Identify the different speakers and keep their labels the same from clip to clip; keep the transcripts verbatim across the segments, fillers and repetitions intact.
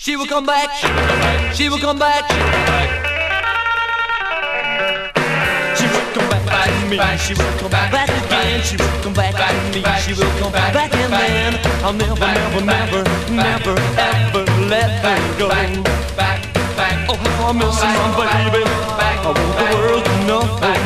Speaker 1: She will come back. She will come back. She will come back to me. She will come back again. She will come back to me. She will come back, and then I'll never, never, never, never, ever let her go. Oh, how I'm missing my baby. I want the world to know.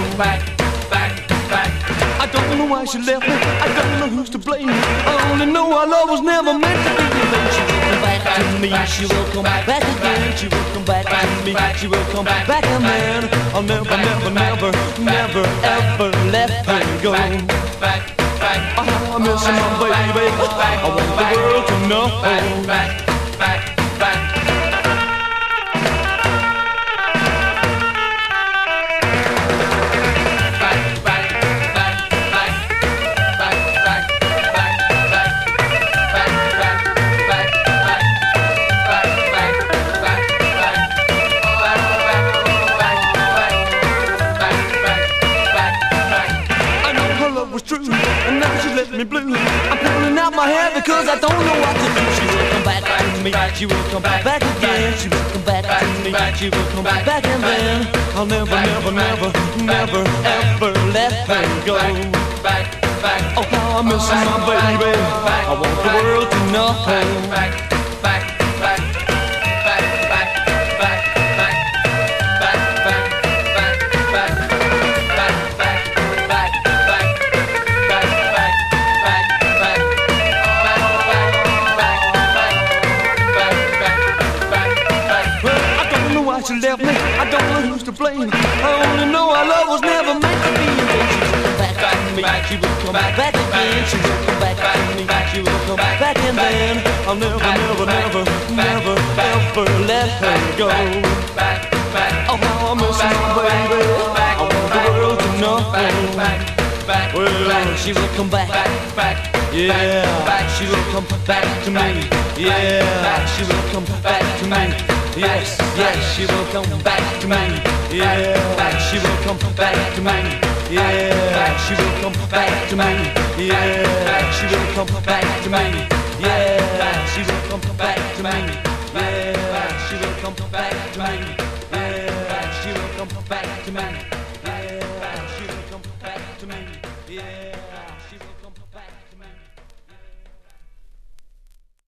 Speaker 1: I don't know why she left me. I don't know who's to blame. I only know our love was never meant to be. She will come back to me. She will come back again. She will come back to me. She will come back, and then I'll never, never, never, never, ever let her go. Oh, I'm missing my baby. I want the world to know. And now she left me blue. I'm pulling out my hair because I don't know what to do. She will come back to me. She will come back again. She will come back to me. She will come back, and then I'll never, never, never, never, ever let her go. Oh, how I'm missing my baby. I want the world to know. She left me, I don't know who's to blame. I only know our love was never meant to be. She will come back to me, she will come back again. She will come back to me, she will come back, and then I'll never, never, never, never, ever let her go. Oh, how I'm missing my baby. I want the world to know. Well, she will come back. Yeah, she will come back to me. Yeah, she will come back to me. Yes, yes, she will come back to me. Yeah, she will come back to me. Yeah, she will come back to me. Yeah, she will come back to me. Yeah, she will come back to me. Yeah, she will come back to me. Yeah, she will come back to me.